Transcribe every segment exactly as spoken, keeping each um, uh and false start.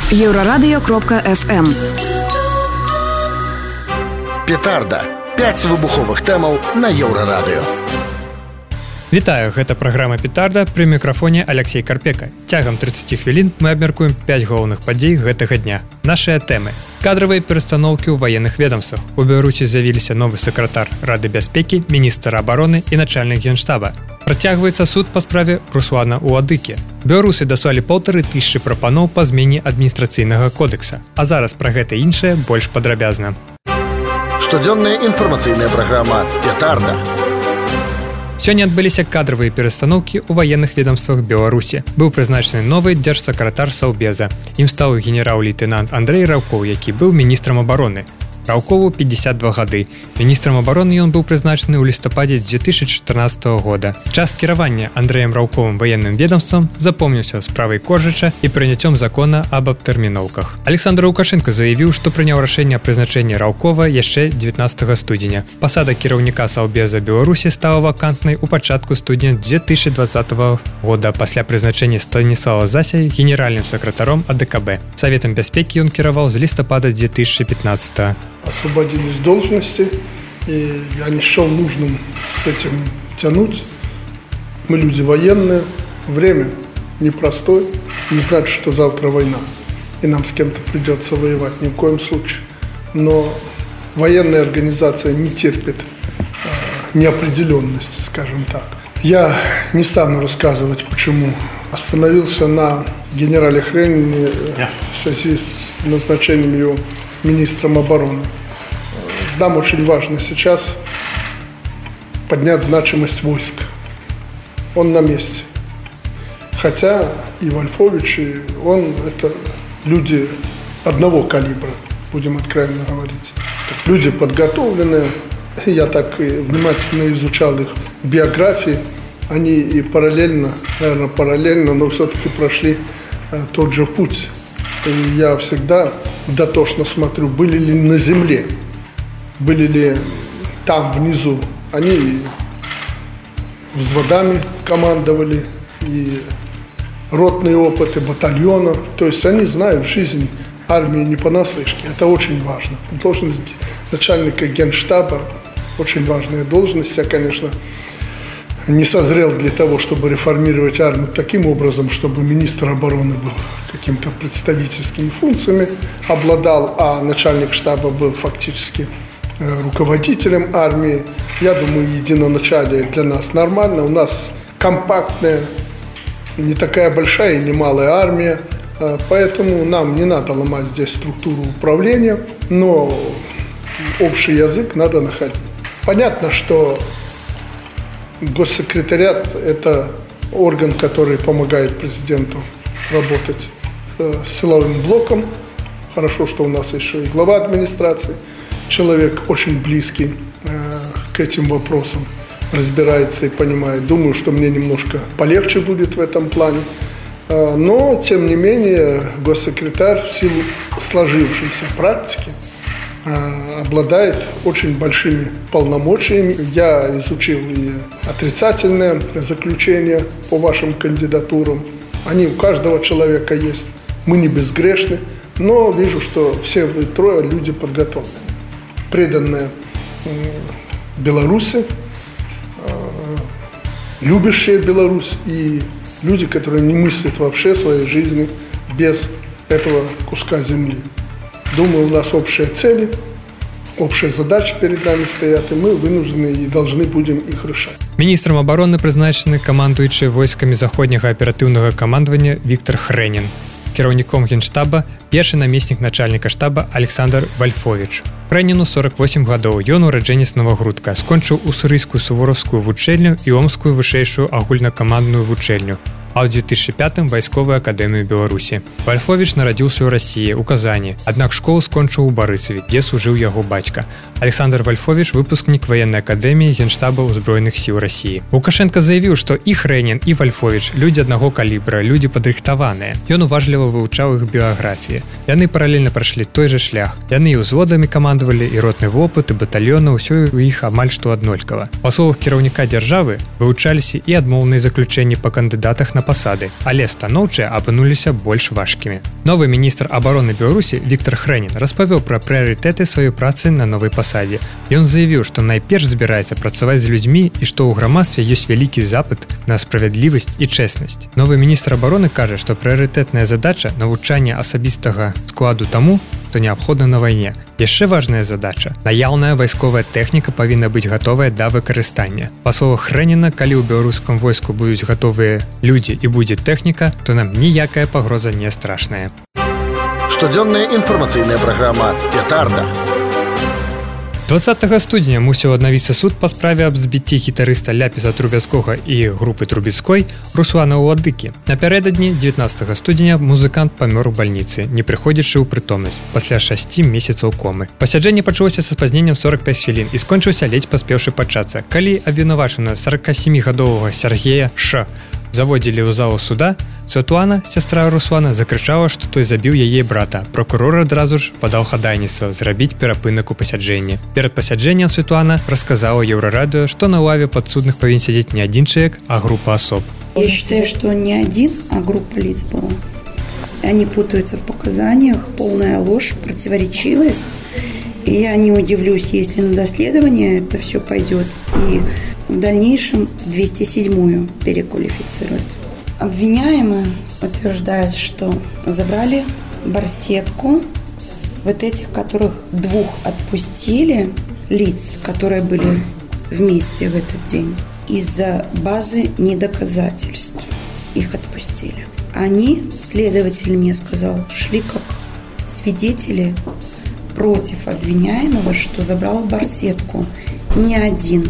Еўрарадыё кропка эф эм. Петарда. пяць выбуховых тэмаў на Еўрарадыё. Вітаю, гэта праграма «Петарда», пры мікрафоне Алексей Карпека. Цягам трыццаць хвілін мы абмяркуем пяць галоўных падзей гэтага дня. Нашыя тэмы. Кадравыя перастаноўкі ў ваенных ведомствах. У Беларусі з'явіліся новы сакратар Рады бяспекі, міністр абароны і начальнік генштаба. Працягваецца суд па справе Руслана Уладыкі. Беларусы даслалі паўтары тысячы прапаноў па змене адміністрацыйнага кодекса. А зараз пра гэта і іншае больш падрабязна. Штодзённая інфармацыйная праграма «Петарда». Сёння адбыліся кадравыя перастаноўкі ў ваенных ведомствах Беларусі. Быў прызначаны новы дзяржсакратар Саўбеза. Ім стаў генерал-лейтенант Андрэй Раўкоў, які быў міністрам абароны. Раўкову пятьдесят два гады. Міністрам абароны ён быў прызначаны ў лістападзе две тысячи чатырнаццатага года. Час кіравання Андрэем Раўковым ваенным ведомствам запомніўся справай Коржыча і прыняццём закона об абтэрміноўках. Александр Лукашенко заявіў, што прыняў рашэнне о прызначэнні Раўкова яшчэ дзевятнаццатага студзеня. Пасада кіраўніка Саўбеза Беларусі стала вакантнай у пачатку студзеня две тысячи двадцатага года пасля прызначэння Станіслава Засяя генеральным сакратаром а дэ ка бэ. Саветам бяспекі ён кіраваў з лістапада две тысячи пятнадцатага. Освободились должности, и я не счел нужным с этим тянуть. Мы люди военные, время непростое, не значит, что завтра война, и нам с кем-то придется воевать, ни в коем случае. Но военная организация не терпит э, неопределенности, скажем так. Я не стану рассказывать, почему остановился на генерале Хренине э, в связи с назначением его министром обороны. Нам очень важно сейчас поднять значимость войск. Он на месте. Хотя и Вольфович, и он – это люди одного калибра, будем откровенно говорить. Люди подготовленные. Я так и внимательно изучал их биографии. Они и параллельно, наверное, параллельно, но все-таки прошли тот же путь. И я всегда дотошно смотрю, были ли на земле, были ли там внизу. Они взводами командовали, и ротные опыты батальонов. То есть они знают жизнь армии не понаслышке. Это очень важно. Должность начальника генштаба очень важная должность. Я, конечно, не созрел для того, чтобы реформировать армию таким образом, чтобы министр обороны был каким-то представительскими функциями обладал, а начальник штаба был фактически э, руководителем армии. Я думаю, единоначалие для нас нормально. У нас компактная, не такая большая и не малая армия, э, поэтому нам не надо ломать здесь структуру управления, но общий язык надо находить. Понятно, что госсекретариат – это орган, который помогает президенту работать э, с силовым блоком. Хорошо, что у нас еще и глава администрации, человек очень близкий э, к этим вопросам, разбирается и понимает. Думаю, что мне немножко полегче будет в этом плане. Э, но, тем не менее, госсекретарь в силу сложившейся практики обладает очень большими полномочиями. Я изучил и отрицательные заключения по вашим кандидатурам. Они у каждого человека есть. Мы не безгрешны, но вижу, что все вы трое люди подготовленные, преданные Беларуси, любящие Беларусь и люди, которые не мыслят вообще своей жизни без этого куска земли. Думаю, у нас общие цели, общие задачи перед нами стоят, и мы вынуждены и должны будем их решать. Міністрам абароны прызначаны камандуючы войскамі заходняга аператыўнага камандавання Віктор Хренін. Кіраўніком генштаба першы намеснік начальніка штаба Александр Вольфович. Хрэніну сорок восемь гадоў, ён ураджэнец Новагрудка, скончыў уссурыйскую сувораўскую вучэльню і омскую вышэйшую агульнакамандную вучэльню, а ў две тысячи пятым вайсковую акадэмію Беларусі. Вольфович нарадзіўся ў Расіі, у Казані, аднак школу скончыў у Барысаве, дзе служыў яго бацька. Александр Вольфович – выпускнік военной академии Генштаба Узброеных сил России. Лукашенко заявил, что и Хренин, и Вольфович – люди одного калибра, люди падрыхтаваныя. Ён уважліва вывучаў іх біяграфіі. Яны паралельна прайшлі той же шлях. Яны і ўзводамі камандавалі, і ротны вопыт, і батальёны, ўсё у іх амаль што аднолькава. Па словах кіраўніка дзяржавы вывучаліся і адмоўныя заключэнні па кандыдатах на пасады, але станоўчыя апынуліся больш важкімі. Новы міністр абароны Беларусі Віктор Хрэнін распавёў пра прыярытэты сваёй працы на новай пасадзе. Ён заявіў, што найперш збіраецца працаваць з людзьмі і што ў грамадстве ёсць вялікі запыт на справядлівасць і чэснасць. Новы міністр абароны кажа, што прыярытэтная задача навучання асабістага складу таму, што неабходна на вайне. Яшчэ важная задача. Наяўная вайсковая тэхніка павінна быць гатовая да выкарыстання. Па словах Хрэніна, калі ў беларускам войску будуць гатовыя людзі і будзе тэхніка, то нам ніякая пагроза не страшная. Штодзённая інфармацыйная праграма «Петарда». дваццатага студзеня мусіў аднавіцца суд па справе аб збіцці гітарыста Ляпіса Трубецкога і групы Трубецкой Руслана Уладыкі. Напярэдадні дзевятнаццатага студзеня музыкант памёр у бальніцы, не прыходзячы ў прытомнасць пасля шасці месяцаў комы. Пасяджэнне пачалося са спазненнем сорок пяць хвілін і скончыўся ледзь паспеўшы пачацца, калі абвінавачана саракасемігадовага Сергея Ш. заводзілі ў залу суда, Святлана, сястра Руслана, закрычала, што той забіў яе брата. Прокурор адразу ж падаў хадайніцтва зрабіць перапынак у пасяджэнні. Перад пасяджэннем Святлана расказала Еўрарадыё, што на лаве падсудных павінен сядзець не адзін чалавек, а група асоб. Я считаю, что не один, а группа лиц была. Они путаются в показаниях, полная ложь, противоречивость. И я не удивлюсь, если на доследование это все пойдет и в дальнейшем двести седьмую переквалифицируют. Обвиняемые утверждают, что забрали барсетку вот этих, которых двух отпустили, лиц, которые были вместе в этот день, из-за базы недоказательств. Их отпустили. Они, следователь мне сказал, шли как свидетели против обвиняемого, что забрал барсетку. Ни один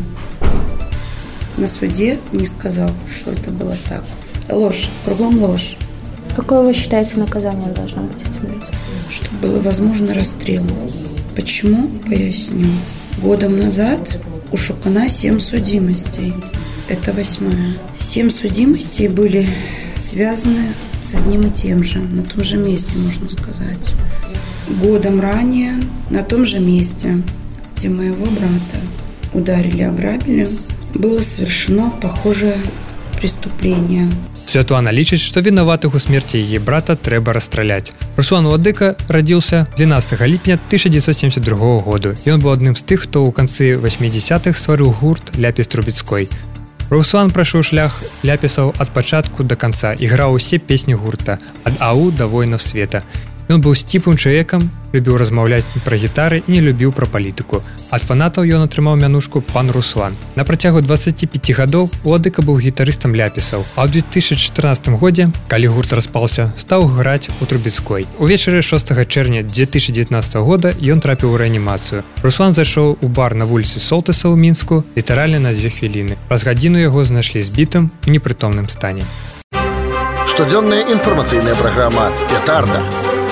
на суде не сказал, что это было так. Ложь, кругом ложь. Какое вы считаете наказание должно быть этим людям? Чтобы было возможно расстрел. Почему? Поясню. Годом назад у Шукана семь судимостей. Это восьмая. Семь судимостей были связаны с одним и тем же. На том же месте, можно сказать. Годом ранее на том же месте, где моего брата ударили, ограбили, было совершено похожее преступление. Святлана лічыць, што вінаватых у смерці яе брата трэба расстраляць. Руслан Уладыка радзіўся дванаццатага ліпеня тысяча дзевятьсот семьдесят другого году. Ён быў адным з тых, хто ў канцы восьмідзесятых стварыў гурт Ляпіс Трубецкой. Руслан прайшоў шлях ляпісаў ад пачатку да канца і граў усе песні гурта ад АУ да воінаў света. Ён быў сціплым чалавекам, любіў размаўляць пра гітары і не любіў пра палітыку. Ад фанатаў ён атрымаў мянушку «Пан Руслан». На працягу дваццаці пяці гадоў Уладыка быў гітарыстам ляпісаў, а ў две тысячы чатырнаццатым годзе, калі гурт распаўся, стаў граць у Трубецкой. Увечары шостага чэрвеня две тысячи девятнадцатого года ён трапіў у рэанімацыю. Руслан зайшоў у бар на вуліцы Солтыса ў Мінску літаральна на дзве хвіліны. Праз гадзіну яго знайшлі збітым у непрытомным стане. Штодзённая інфармацыйная праграма «Петарда».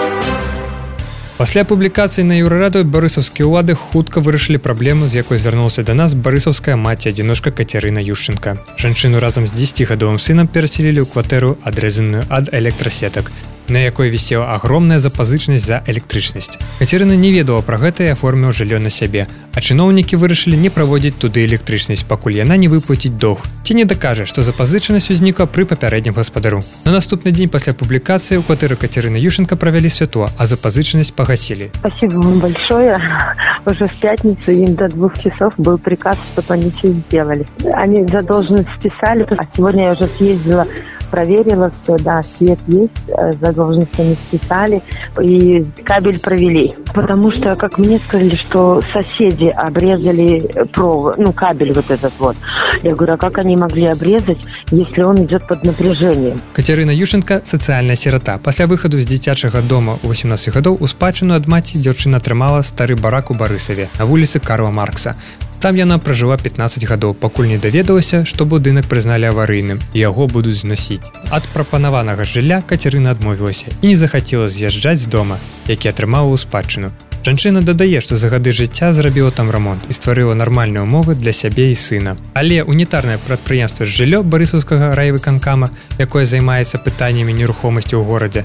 Пасля публікацыі на Еўрарадыё барысаўскія ўлады хутка вырашылі праблему, з якой звярнулася да нас барысаўская маці-адзіночка Кацярына Юшченка. Жанчыну разам з дзесяцігадовым сынам перасялілі ў кватэру, адрэзаную ад электрасетак, на якой вісела агромная запазычнасць за электрычнасць. Кацярына не ведала пра гэта і аформіла жыллё на сябе, а чыноўнікі вырашылі не праводзіць туды электрычнасць, пакуль яна не выплаціць доўг. Ці не дакажа, што запазычанасць узнікла пры папярэднім гаспадару. На наступны дзень пасля публікацыі ў кватэры Кацярыны Юшченка правялі святло, а запазычанасць погасили. Спасибо вам большое. Уже в пятницу им до двух часов был приказ, чтобы они все сделали. Они задолженность списали, а сегодня я уже съездила, проверила все, да, свет есть, задолженность они списали и кабель провели. Потому что, как мне сказали, что соседи обрезали провод, ну, кабель вот этот вот. Я говорю, а как они могли обрезать, если он идет под напряжением? Кацярына Юшченка – сацыяльная сирота. Пасля выхаду з дзіцячага дома ў восемнадцаць гадоў у спадчыну ад маці дзяўчына атрымала стары барак у Барысаве на вуліцы Карла Маркса. Там яна пражыла пятнаццаць гадоў, пакуль не даведалася, што будынак прызналі аварыйным і яго будуць зносіць. Ад прапанаванага жылля Кацярына адмовілася і не захацела з'язджаць з дома, які атрымала ў спадчыну. Жанчына дадае, што за гады жыцця зрабіла там рамонт і стварыла нармальныя ўмовы для сябе і сына. Але унітарнае прадпрыемства жыллё барысаўскага райвыканкама, якое займаецца пытаннямі нерухомасці ў горадзе,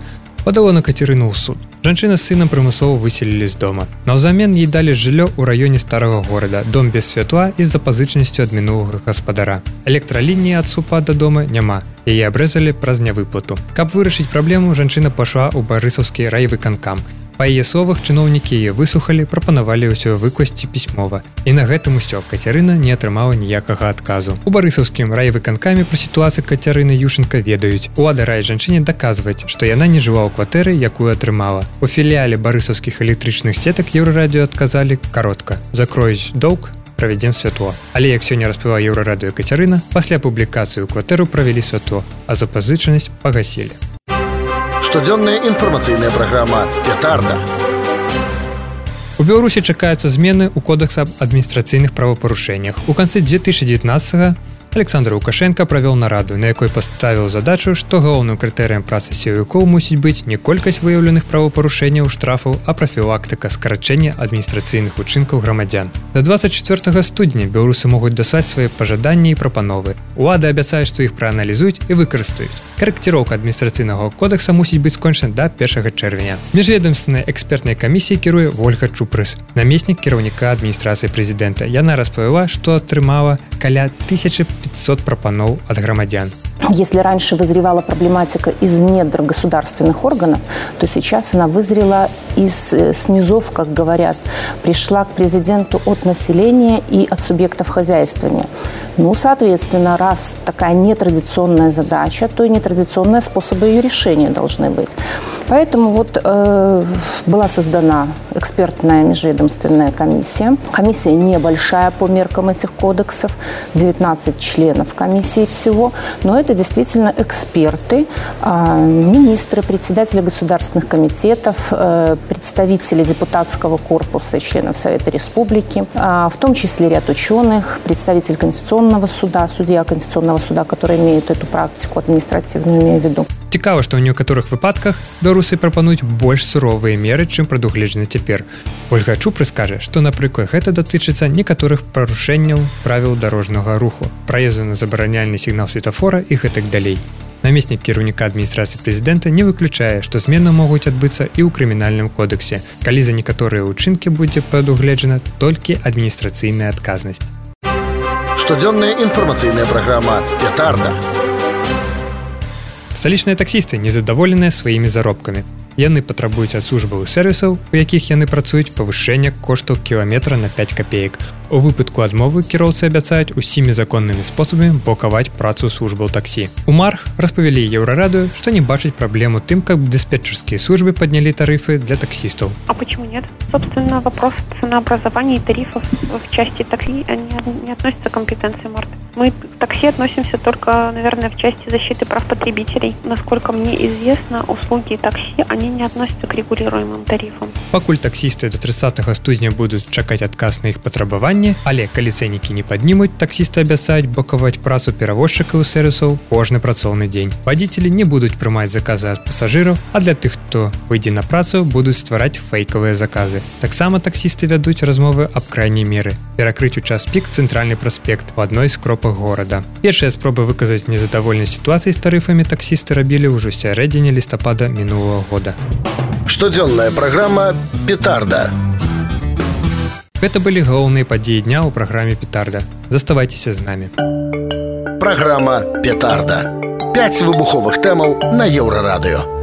падала на Кацярыну ў суд. Жанчына з сынам прымусова выселілі з дома. Наўзамен ей далі жыллё ў раёне старага горада, дом без святла і з запазычанасцю ад мінулага гаспадара. Электралініі ад супа да дома няма. Яе абрэзалі праз нявыплату. Каб вырашыць праблему, жанчына пайшла ў барысаўскі райвыканкам. Па яе словах, чыноўнікі яе выслухалі, прапанавалі ўсё выкласці пісьмова. І на гэтым усё, Кацярына не атрымала ніякага адказу. У барысаўскім райвыканкаме пра сітуацыю Кацярыны Юшчэнка ведаюць. Улада раяць жанчыне даказваць, што яна не жыла ў кватэры, якую атрымала. У філіяле барысаўскіх электрычных сетак Еўрарадыё адказалі каротка: закроюць доўг, правядзем святло. Але як сёння распавяла Еўрарадыё Кацярына, пасля публікацыі ў кватэру правялі святло, а запазычанасць пагасілі. Штодзённая інфармацыйная праграма «Петарда». У Беларусі чакаюцца змены ў кодекс аб адміністрацыйных правапарушэннях. У канцы две тысячи девятнадцатого Александр Лукашенко правёў нараду, на якой паставіў задачу, што галоўным крытэрыем працы сілавікоў мусіць быць не колькасць выяўленых правапарушэнняў, штрафаў, а прафілактыка скарачэння адміністрацыйных учынкаў грамадзян. Да двадцать четвёртага студзеня беларусы могуць даслаць свае пажаданні і прапановы. Улады абяцаюць, што іх прааналізуюць і выкарыстаюць. Карэкціроўка адміністрацыйнага кодекса мусіць быць скончана да першага чэрвеня. Міжведамственнай экспертнай камісіяй кіруе Вольга Чупрыс, намеснік кіраўніка адміністрацыі прэзідэнта. Яна распавяла, што атрымала каля тысячи пятьсот пропанов от громадян. Если раньше вызревала проблематика из недр государственных органов, то сейчас она вызрела из снизов, как говорят, пришла к президенту от населения и от субъектов хозяйствования. Ну, соответственно, раз такая нетрадиционная задача, то и нетрадиционные способы ее решения должны быть. Поэтому вот э, была создана экспертная межведомственная комиссия. Комиссия небольшая по меркам этих кодексов, девятнадцать членов комиссии всего, но это действительно эксперты, э, министры, председатели государственных комитетов, э, представители депутатского корпуса, членов Совета Республики, э, в том числе ряд ученых, представитель Конституционного суда, судья Конституционного суда, который имеет эту практику административную, имею в виду. Цікава, што ў некаторых выпадках беларусы прапануюць больш суровыя меры, чым прадугледжана цяпер. Ольга Чупрыс кажа, што, напрыклад, гэта датычыцца некаторых парушэнняў правіл дарожнага руху, праезду на забараняльны сігнал светафора і гэтак далей. Намеснік кіраўніка адміністрацыі прэзідэнта не выключае, што змены могуць адбыцца і ў крымінальным кодексе, калі за некаторыя ўчынкі будзе прадугледжана толькі адміністрацыйная адказнасць. Штодзённая інфармацыйная праграма «Петарда». Сталічныя таксісты незадаволеныя сваімі заробкамі. Яны патрабуюць ад службавых сервісаў, у якіх яны працуюць, павышэння коштаў кіламетра на пяць капеек. У выпадку адмовы кіроўцы абяцаюць усімі законнымі спосабамі блокаваць працу службаў таксі. У Марх распавялі Еўрарадыё, што не бачаць праблему тым, каб дыспетчерскія службы подняли тарифы для таксистов. А почему нет? Собственно, вопрос ценообразования и тарифов в части такси они не относятся к компетенции МАРТ. Мы к такси относимся только, наверное, в части защиты прав потребителей. Насколько мне известно, услуги такси, они не относятся к регулируемым тарифам. Пакуль таксисты до тридцатого студня будут чакаць адказ на іх патрабаванні, але калі цэнікі не паднімуць, таксісты абяцаюць блокаваць працу перавозчыкаў і сервісаў кожны працоўны дзень. Вадзіцелі не будуць прымаць заказы ад пасажыраў, а для тых, хто выйдзе на працу, будуць ствараць фейкавыя заказы. Таксама таксісты вядуць размовы аб крайняй меры перакрыць у час пік цэнтральны праспект у адной з кропак горада. Першыя спробы выказаць незадаволенасць сітуацыі з тарыфамі таксісты рабілі ўжо сярэдзіне лістапада мінулого года. Штодзённая праграма «Петарда». Гэта былі галоўныя падзеі дня ў праграме «Петарда». Заставайцеся з намі. Праграма «Петарда». Пяць выбуховых тэмаў на Еўрарадыё.